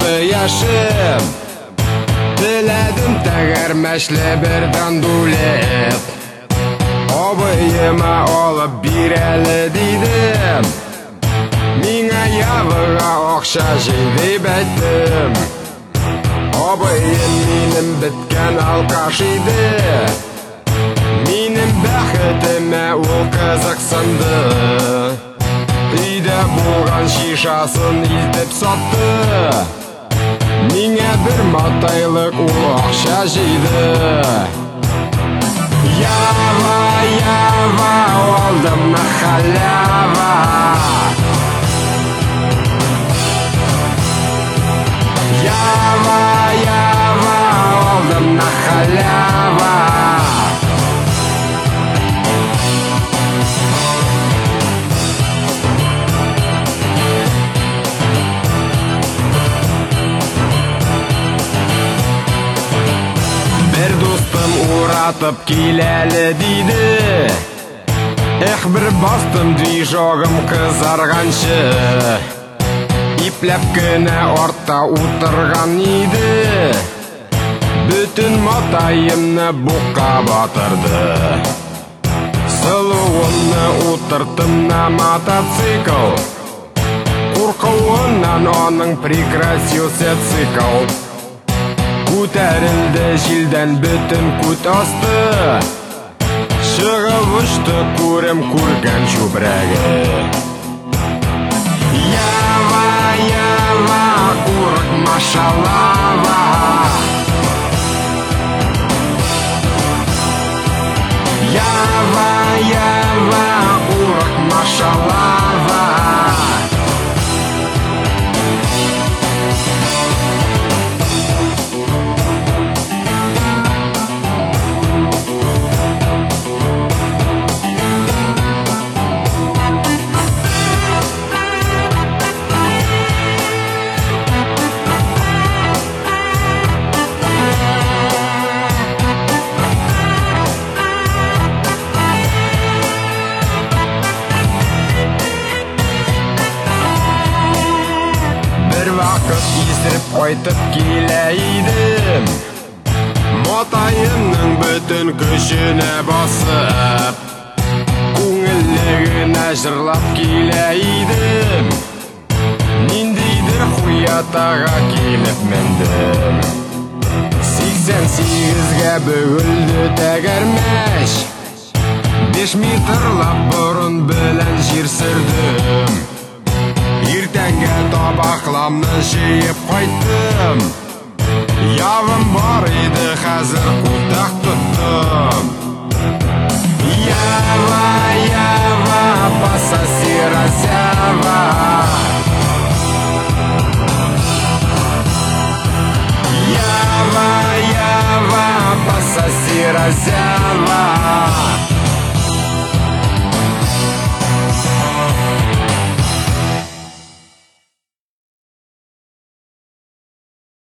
бақты яшым Тіләдім тәгәрмәшлі бірдан дулеп Обыйыма олып бирәлі дейдім Миңа явыға оқша жейді бәттім Обыйым минем біткен алқаш иді Минем бәхетіме ол қызықсынды Үйді болған шишасын илтіп сатты Миңа бір матайлық ол ақша жейді Ява, ява, алдым на халява Ява, ява, алдым на халява Bir dostum uğratып келәлі дейді бір бастым движогым қызарғаншы Ипләп кенә артта утырған иді Бүтін матайымны бұққа батырды Сылуымны утыртым на мотоцикл Қорқуынан оның прекратился цикл Күтәрілді жилден бүтін күт асты Шығып ұшты көрім көрген шөбірәгі Ява, ява, құрық машалава Ява, ява, құрық машалава Вақыт есіріп қайтып келе едім Матайымның бүтін күшіне басып Көңілігіне жырлап келе едім Нендейдір құятаға келіп мендім 88-ге бүгілді тәгәрмәш 5 метрлап бұрын білән жер сүрдім Ертеңге табақламны жиып қайттым Явым бар еді қазір құлдақ тұттым Ява, ява, пососи разява Ява, ява, пососи разява